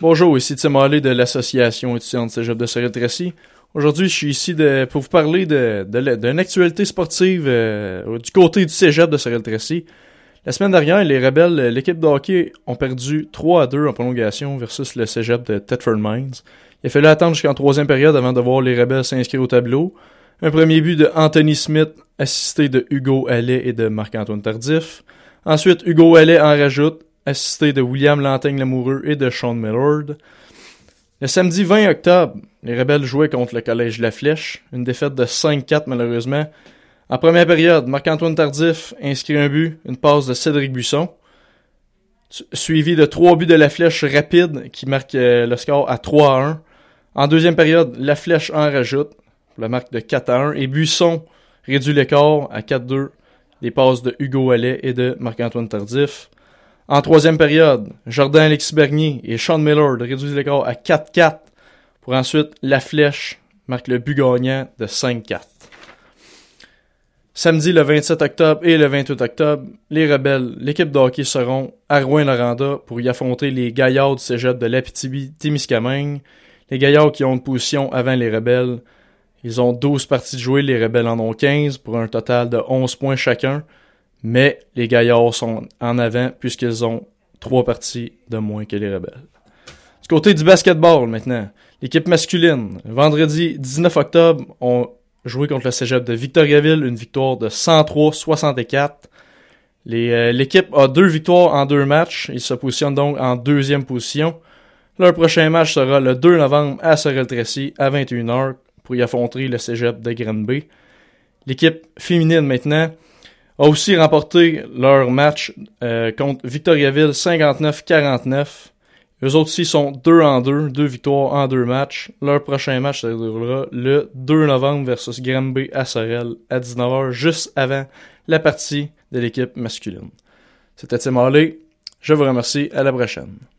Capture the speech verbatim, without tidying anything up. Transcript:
Bonjour, ici Tim Hallé de l'Association étudiante Cégep de Sorel-Tracy. Aujourd'hui, je suis ici de, pour vous parler de, de, d'une actualité sportive euh, du côté du Cégep de Sorel-Tracy. La semaine dernière, les Rebelles, l'équipe de hockey, ont perdu trois à deux en prolongation versus le Cégep de Thetford Mines. Il a fallu attendre jusqu'en troisième période avant de voir les Rebelles s'inscrire au tableau. Un premier but de Anthony Smith, assisté de Hugo Allais et de Marc-Antoine Tardif. Ensuite, Hugo Allais en rajoute, assisté de William Lantaigne-Lamoureux et de Sean Millard. Le samedi vingt octobre, les Rebelles jouaient contre le Collège La Flèche, une défaite de cinq quatre malheureusement. En première période, Marc-Antoine Tardif inscrit un but, une passe de Cédric Buisson, suivi de trois buts de La Flèche rapide qui marque le score à trois à un. En deuxième période, La Flèche en rajoute, pour la marque de quatre à un, et Buisson réduit l'écart à quatre deux, des passes de Hugo Allais et de Marc-Antoine Tardif. En troisième période, Jordan-Alexis Bernier et Sean Millard réduisent l'écart à quatre quatre pour ensuite La Flèche marque le but gagnant de cinq quatre. Samedi le vingt-sept octobre et le vingt-huit octobre, les Rebelles, l'équipe de hockey seront à Rouyn-Noranda pour y affronter les Gaillards du Cégep de l'Abitibi-Témiscamingue. Les Gaillards qui ont une position avant les Rebelles. Ils ont douze parties de jouer, les Rebelles en ont quinze pour un total de onze points chacun. Mais les Gaillards sont en avant puisqu'ils ont trois parties de moins que les Rebelles. Du côté du basketball maintenant, l'équipe masculine, vendredi dix-neuf octobre, ont joué contre le Cégep de Victoriaville, une victoire de cent trois à soixante-quatre. Les, euh, l'équipe a deux victoires en deux matchs, ils se positionnent donc en deuxième position. Leur prochain match sera le deux novembre à Sorel-Tracy à vingt et une heures pour y affronter le Cégep de Granby. L'équipe féminine maintenant a aussi remporté leur match euh, contre Victoriaville cinquante-neuf à quarante-neuf. Eux autres aussi sont deux en deux, deux victoires en deux matchs. Leur prochain match se déroulera le deux novembre versus Granby à Sorel à dix-neuf heures, juste avant la partie de l'équipe masculine. C'était Tim Hallé. Je vous remercie. À la prochaine.